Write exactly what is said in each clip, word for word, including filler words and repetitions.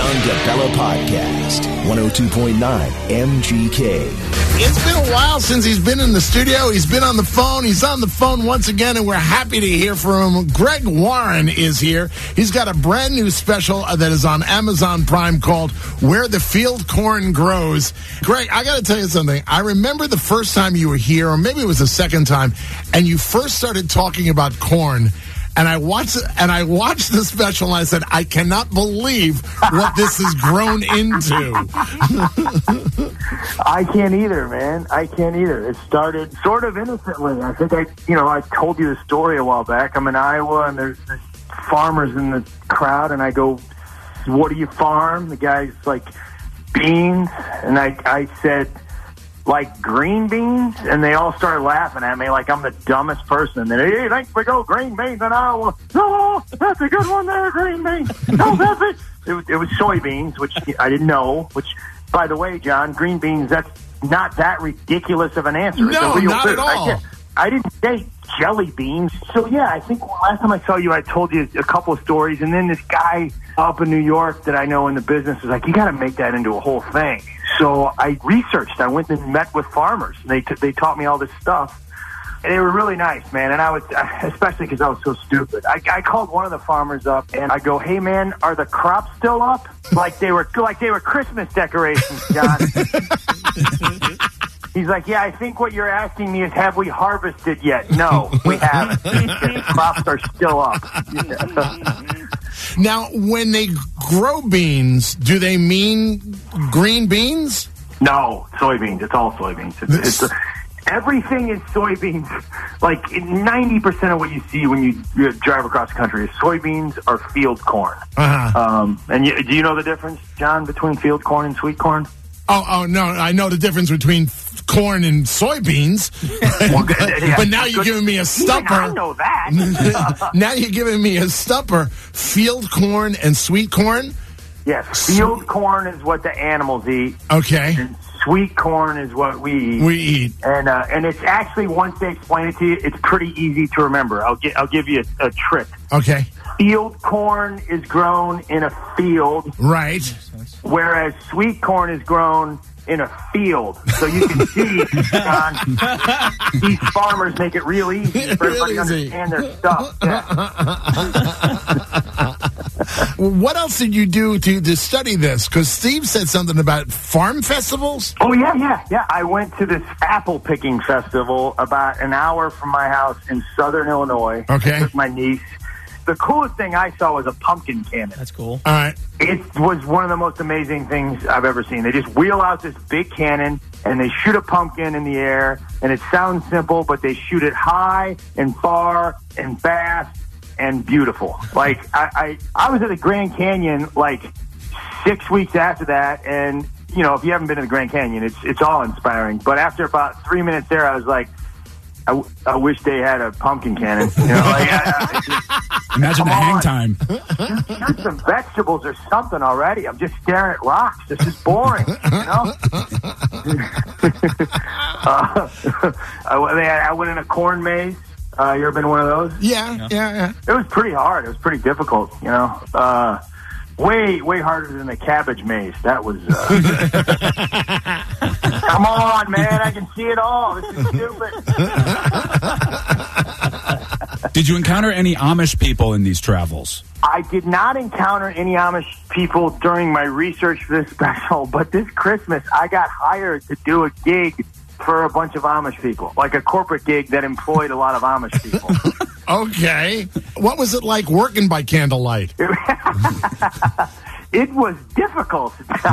John DeBella Podcast, one oh two point nine M G K. It's been a while since he's been in the studio. He's been on the phone. He's on the phone once again, and we're happy to hear from him. Greg Warren is here. He's got a brand new special that is on Amazon Prime called Where the Field Corn Grows. Greg, I got to tell you something. I remember the first time you were here, or maybe it was the second time, and you first started talking about corn. And I watched and I watched the special, and I said, I cannot believe what this has grown into. I can't either, man. I can't either. It started sort of innocently. I think I, you know, I told you the story a while back. I'm in Iowa, and there's, there's farmers in the crowd, and I go, what do you farm? The guy's like, beans. And I, I said, like green beans, and they all started laughing at me like I'm the dumbest person. And then, hey, thanks for go green beans in Iowa. No, that's a good one there, green beans. No, that's it. It was, it was soybeans, which I didn't know. Which, by the way, John, green beans, that's not that ridiculous of an answer. No, not food. at all. I, I didn't say jelly beans. So, yeah, I think last time I saw you, I told you a couple of stories, and then this guy up in New York that I know in the business was like, you got to make that into a whole thing. So I researched. I went and met with farmers. And they t- they taught me all this stuff, and they were really nice, man. And I was, especially because I was so stupid. I, I called one of the farmers up, and I go, "Hey, man, are the crops still up? Like they were, like they were Christmas decorations, John." He's like, "Yeah, I think what you're asking me is, have we harvested yet? No, we haven't. The crops are still up." Yeah. Now, when they grow beans, do they mean green beans? No, soybeans. It's all soybeans. It's, it's, everything is soybeans. Like ninety percent of what you see when you, you drive across the country is soybeans or field corn. Uh-huh. Um, and you, do you know the difference, John, between field corn and sweet corn? Oh, oh no, I know the difference between corn and soybeans. yeah, but now you're giving me a stumper. I know that. Now you're giving me a stumper. Field corn and sweet corn? Yes, field corn is what the animals eat. Okay. And sweet corn is what we eat. We eat. And uh, and it's actually, once they explain it to you, it's pretty easy to remember. I'll, get, I'll give you a, a trick. Okay. Field corn is grown in a field. Right. Whereas sweet corn is grown in a field. So you can see, John, these farmers make it real easy for everybody to understand their stuff. Yeah. What else did you do to, to study this? Because Steve said something about farm festivals. Oh, yeah, yeah, yeah. I went to this apple picking festival about an hour from my house in southern Illinois. Okay. With my niece. The coolest thing I saw was a pumpkin cannon. That's cool. All right. It was one of the most amazing things I've ever seen. They just wheel out this big cannon, and they shoot a pumpkin in the air, and it sounds simple, but they shoot it high and far and fast and beautiful. Like, I, I, I was at the Grand Canyon, like, six weeks after that, and, you know, if you haven't been to the Grand Canyon, it's it's all inspiring. But after about three minutes there, I was like, I, w- I wish they had a pumpkin cannon. You know, like, I, I just, imagine the hang on. time. Shoot some vegetables or something already. I'm just staring at rocks. This is boring. You know. uh, I, I went in a corn maze. Uh, you ever been to one of those? Yeah, yeah, yeah, yeah. It was pretty hard. It was pretty difficult. You know. Uh, Way, way harder than the cabbage maze. That was. Uh... Come on, man! I can see it all. This is stupid. Did you encounter any Amish people in these travels? I did not encounter any Amish people during my research for this special, but this Christmas I got hired to do a gig for a bunch of Amish people, like a corporate gig that employed a lot of Amish people. Okay. What was it like working by candlelight? It was difficult.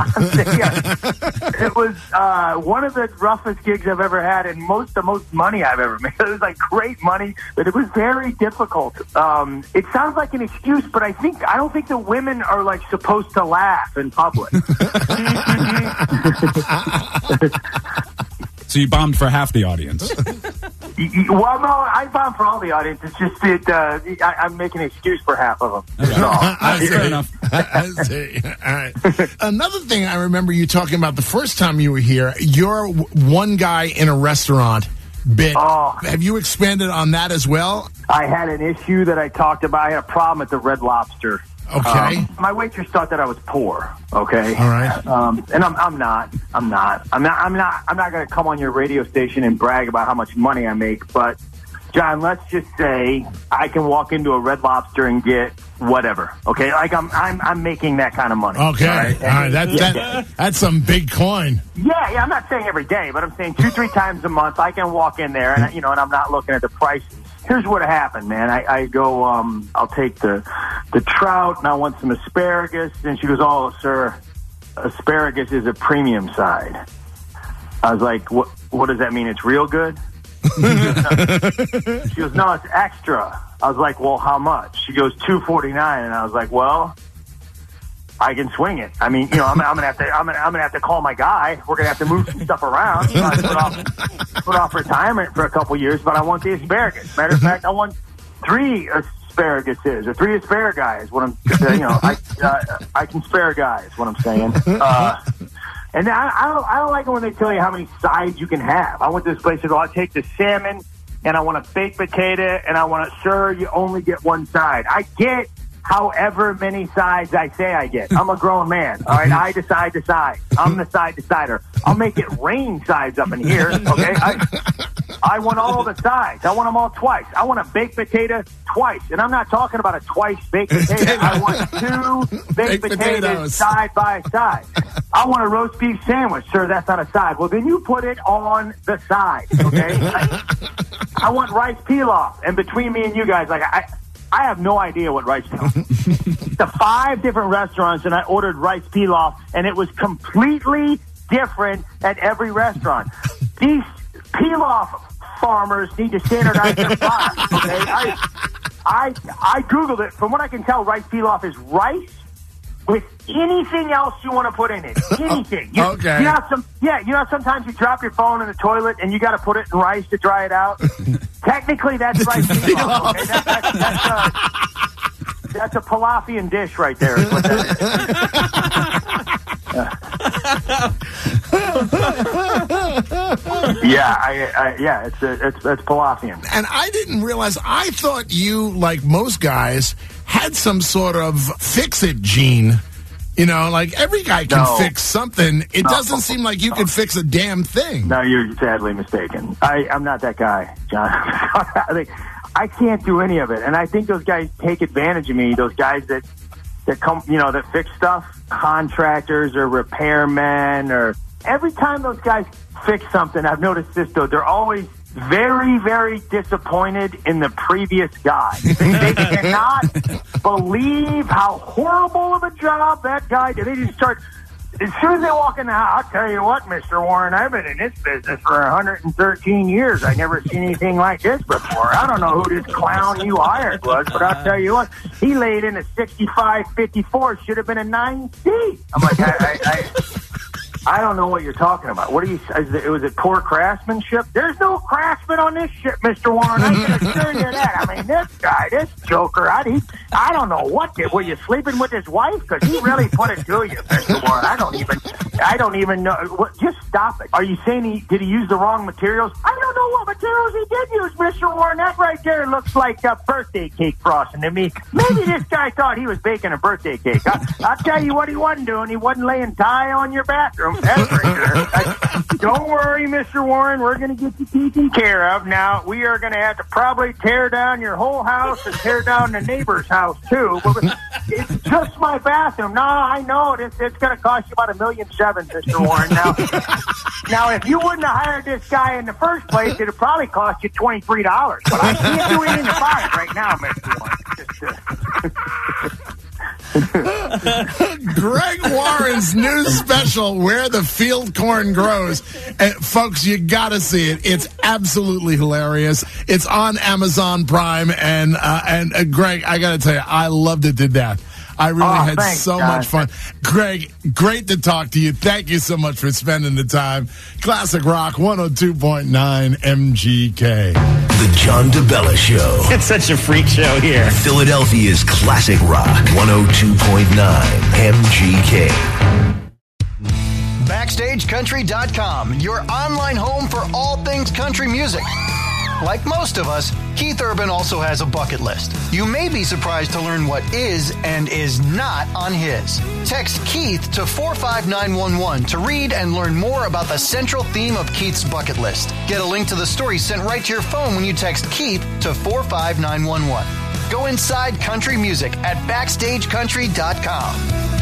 It was uh, one of the roughest gigs I've ever had, and most the most money I've ever made. It was like great money, but it was very difficult. Um, it sounds like an excuse, but I think I don't think the women are like supposed to laugh in public. So you bombed for half the audience. Well, no, I bombed for all the audience. It's just that uh, I, I'm making an excuse for half of them. That's all. That's fair enough. I see. All right. Another thing I remember you talking about the first time you were here, you're one guy in a restaurant bit. Oh. Have you expanded on that as well? I had an issue that I talked about. I had a problem at the Red Lobster. Okay. Um, my waitress thought that I was poor. Okay. All right. Um, and I'm, I'm not. I'm not. I'm not. I'm not. I'm not going to come on your radio station and brag about how much money I make. But, John, let's just say I can walk into a Red Lobster and get whatever. Okay. Like I'm. I'm. I'm making that kind of money. Okay. All right. All right. That, that, that's some big coin. Yeah. Yeah. I'm not saying every day, but I'm saying two, three times a month I can walk in there and you know, and I'm not looking at the prices. Here's what happened, man. I, I go, um, I'll take the the trout, and I want some asparagus. And she goes, oh, sir, asparagus is a premium side. I was like, what What does that mean? It's real good? She goes, no. She goes, no, it's extra. I was like, well, how much? She goes, two forty-nine. And I was like, well, I can swing it. I mean, you know, I'm, I'm gonna have to. I'm gonna, I'm gonna have to call my guy. We're gonna have to move some stuff around. You know, I put off, put off retirement for a couple years, but I want the asparagus. Matter of fact, I want three asparaguses or three asparagus. What I'm, you know, I uh, I can spare guys. What I'm saying. Uh, and I, I don't, I don't like it when they tell you how many sides you can have. I went to this place and go, I'll take the salmon, and I want a baked potato, and I want to. Sir, you only get one side. I get. However many sides I say I get. I'm a grown man. All right, I decide to side. I'm the side decider. I'll make it rain sides up in here. Okay, I, I want all the sides. I want them all twice. I want a baked potato twice, and I'm not talking about a twice baked potato. I want two baked, baked potatoes, potatoes side by side. I want a roast beef sandwich, sir. That's not a side. Well, then you put it on the side. Okay, I, I want rice pilaf, and between me and you guys, like I. I have no idea what rice pilaf is. The five different restaurants, and I ordered rice pilaf, and it was completely different at every restaurant. These pilaf farmers need to standardize their products. Okay? I, I, I Googled it. From what I can tell, rice pilaf is rice with anything else you want to put in it. Anything. You, okay. You know some, yeah, you know sometimes you drop your phone in the toilet and you got to put it in rice to dry it out? Technically, that's rice pilaf. Okay? That, that, that's, a, that's a Palafian dish right there. Is what that is. yeah, I, I, yeah, it's, a, it's it's Palafian. And I didn't realize, I thought you, like most guys, had some sort of fix-it gene. You know, like every guy can no. fix something. It no. doesn't seem like you can fix a damn thing. No, you're sadly mistaken. I, I'm not that guy, John. I think I can't do any of it. And I think those guys take advantage of me, those guys that, that come, you know, that fix stuff, contractors or repairmen, or every time those guys fix something, I've noticed this, though, they're always very, very disappointed in the previous guy. They, they cannot believe how horrible of a job that guy did. They just start, as soon as they walk in the house, I'll tell you what, Mister Warren, I've been in this business for one hundred thirteen years. I've never seen anything like this before. I don't know who this clown you hired was, but I'll tell you what, he laid in a sixty-five fifty-four, should have been a nine C. I'm like, I... I, I I don't know what you're talking about. What are you? Is it, was it poor craftsmanship? There's no craftsman on this ship, Mister Warren. I can assure you that. I mean, this guy, this joker, I, he, I don't know what did. Were you sleeping with his wife? Because he really put it to you, Mister Warren. I don't even, I don't even know. What, just stop it. Are you saying he did he use the wrong materials? I don't know what materials he did use, Mister Warren. That right there looks like a birthday cake frosting to me. Maybe this guy thought he was baking a birthday cake. I, I'll tell you what he wasn't doing. He wasn't laying tie on your bathroom. That's for sure. I, don't worry, Mister Warren. We're going to get you taken care of. Now, we are going to have to probably tear down your whole house and tear down the neighbor's house, too. But it's just my bathroom. No, I know it. It's, it's going to cost you about a million seven, Mister Warren. Now, now, if you wouldn't have hired this guy in the first place, it would probably cost you twenty-three dollars. But I can't do anything about it right now, Mister Warren. Just, uh, Greg Warren's new special, Where the Field Corn Grows. And folks, you gotta see it. It's absolutely hilarious. It's on Amazon Prime, and uh, and uh, Greg, I gotta tell you, I loved it to death. I really oh, had thanks, so John. much fun. Greg, great to talk to you. Thank you so much for spending the time. Classic Rock one oh two point nine M G K. The John DeBella Show. It's such a freak show here. Philadelphia's Classic Rock one oh two point nine M G K. Backstage Country dot com, your online home for all things country music. Like most of us, Keith Urban also has a bucket list. You may be surprised to learn what is and is not on his. Text Keith to four five nine one one to read and learn more about the central theme of Keith's bucket list. Get a link to the story sent right to your phone when you text Keith to four five nine one one. Go inside country music at backstage country dot com.